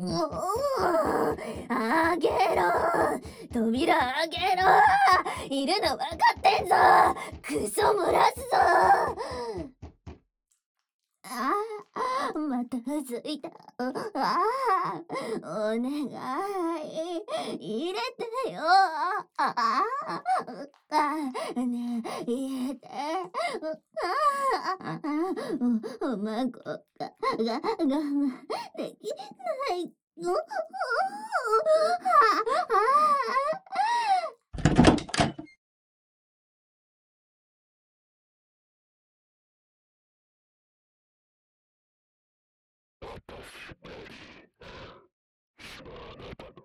あげろ、扉あげろ、いるの分かってんぞ、クソ漏らすぞ。またついた。お願い、入れてよ。ねえ、入れて。孫が我慢できない。 私なり、あなたの